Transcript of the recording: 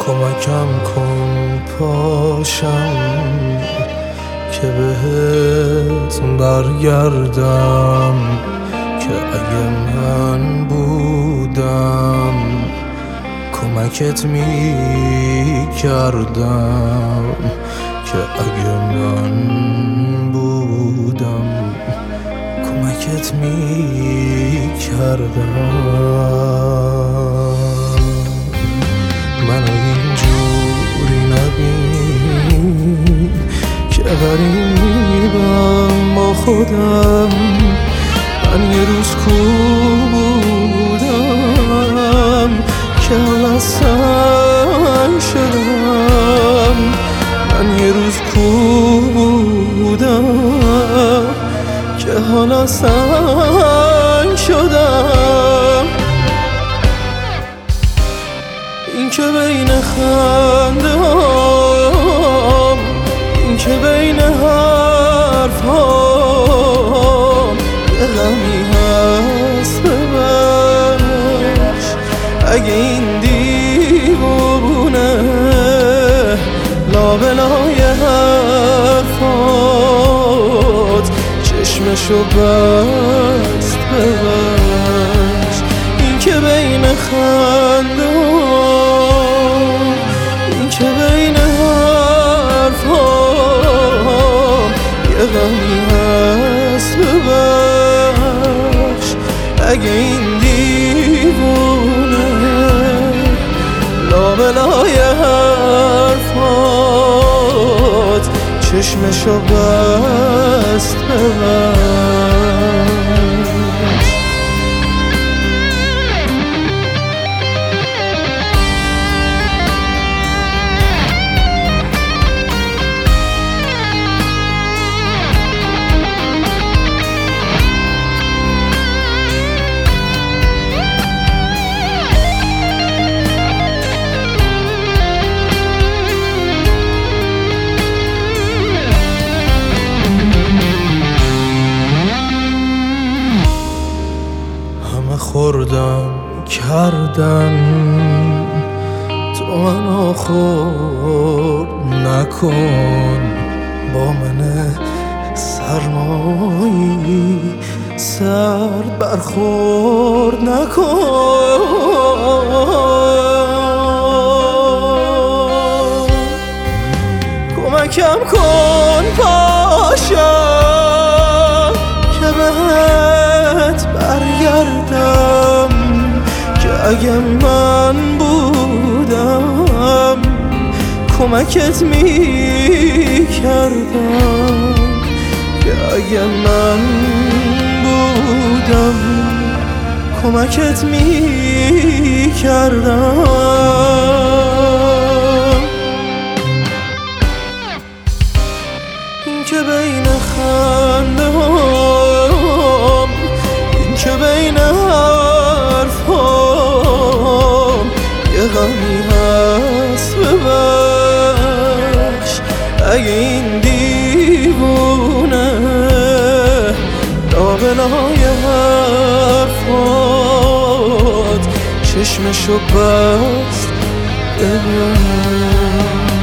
کمکم کن پاشم که بهت برگردم، که اگه من بودم کمکت میکردم، که اگه من بودم کمکت میکردم. منو اینجوری نبین که غریبم با خودم. من یه روز کو بودم که حالا سنگ شدم. من یه روز کو بودم که حالا سنگ شدم. این که بین خنده هام، این که بین حرف هام یه غمی هست ببخش. اگه این دیوونه لابلای حرفات چشمشو بست ببخش. این که بین خنده هام، این که بین حرف هام یه غمی هست ببخش. اگه این دیوونه لابلای حرفات چشمشو بست ببخش. خوردم کردن تو منو خورد نکن. با من سرمایی سرد برخورد نکن. کمکم کن پاشم که بهت برگردم، که اگه من بودم کمکت میکردم، که اگه من بودم کمکت میکردم. این که بین خنده هام، این که بین حرف هام یه غمی هست ببخش. اگه این دیوونه لابلای حرفات چشمشو بست ببخش.